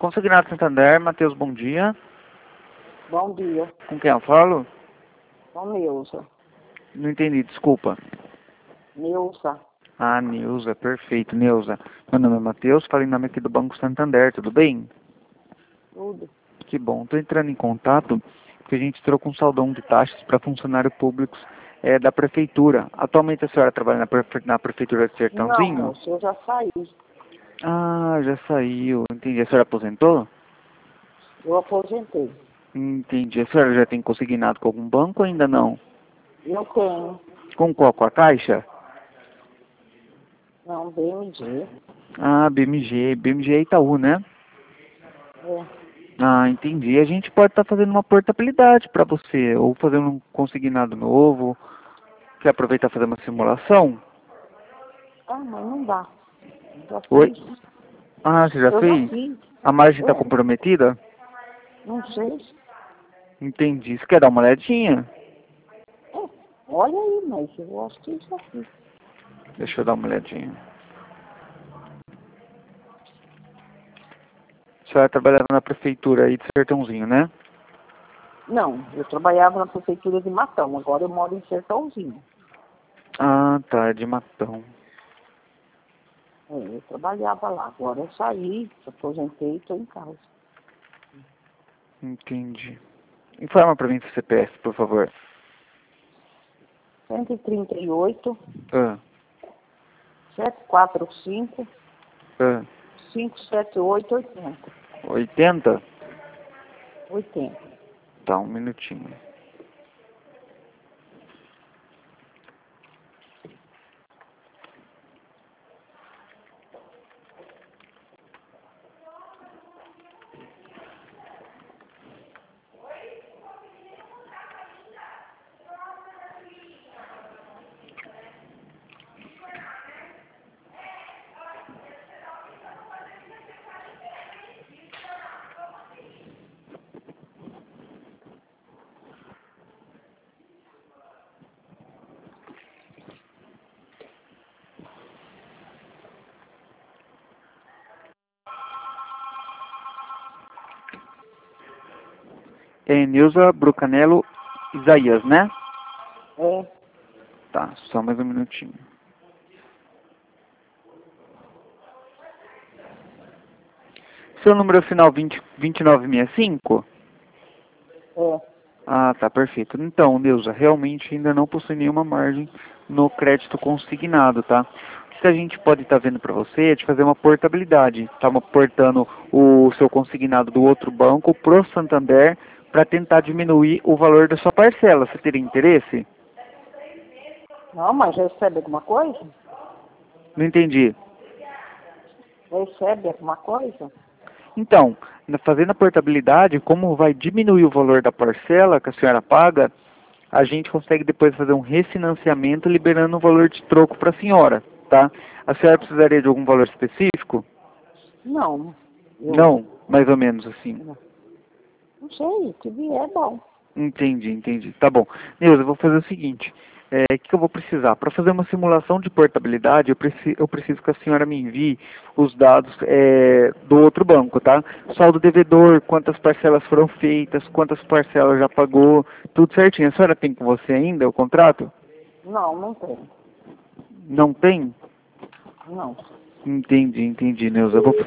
Consignado Santander, Matheus, bom dia. Bom dia. Com quem eu falo? Com Neuza. Não entendi, desculpa. Neuza. Ah, Neuza, perfeito, Neuza. Meu nome é Matheus, falei em nome aqui do Banco Santander, tudo bem? Tudo. Que bom, estou entrando em contato porque a gente trocou um saldão de taxas para funcionários públicos da prefeitura. Atualmente a senhora trabalha na prefeitura de Não, Sertãozinho? moço, eu já saí. Ah, já saiu, entendi. A senhora aposentou? Eu aposentei. Entendi. A senhora já tem consignado com algum banco ou ainda não? Eu tenho. Com qual? Com a Caixa? Não, BMG. Ah, BMG é Itaú, né? É. Ah, entendi. A gente pode estar fazendo uma portabilidade para você, ou fazendo um consignado novo. Quer aproveitar e fazer uma simulação? Ah, mas não dá. Já Oi? fiz. Ah, você já Eu já fez? fiz. A margem está É. comprometida? Não sei. Entendi. Você quer dar uma olhadinha? É. Olha aí, mas eu acho que já fiz. Deixa eu dar uma olhadinha. A senhora trabalhava na prefeitura aí de Sertãozinho, né? Não, eu trabalhava na prefeitura de Matão. Agora eu moro em Sertãozinho. Ah, tá, é de Matão. É, eu trabalhava lá. Agora eu saí, aposentei e estou em casa. Entendi. Informa para mim seu CPF, por favor. 138 Ah, 745 ah. 578 80. 80? 80. Tá, um minutinho. É Nilza Brucanello Isaías, né? É, Tá, só mais um minutinho. Seu número final 2965? é. Ah, tá, perfeito. Então, Neuza, realmente ainda não possui nenhuma margem no crédito consignado, tá? O que a gente pode estar vendo para você é de fazer uma portabilidade. Tá portando o seu consignado do outro banco pro Santander para tentar diminuir o valor da sua parcela. Você teria interesse? Não, mas recebe alguma coisa? Não entendi. Recebe alguma coisa? Então, fazendo a portabilidade, como vai diminuir o valor da parcela que a senhora paga, a gente consegue depois fazer um refinanciamento liberando um valor de troco para a senhora, tá? A senhora precisaria de algum valor específico? Não. Eu Não, mais ou menos assim. não sei, o que vier é bom. Entendi. Tá bom. Neuza, eu vou fazer o seguinte. O que eu vou precisar? Para fazer uma simulação de portabilidade, eu preciso que a senhora me envie os dados do outro banco, tá? Saldo devedor, quantas parcelas foram feitas, quantas parcelas já pagou, tudo certinho. A senhora tem com você ainda o contrato? Não, não tem. Não tem? Não. Entendi, Neuza. Eu vou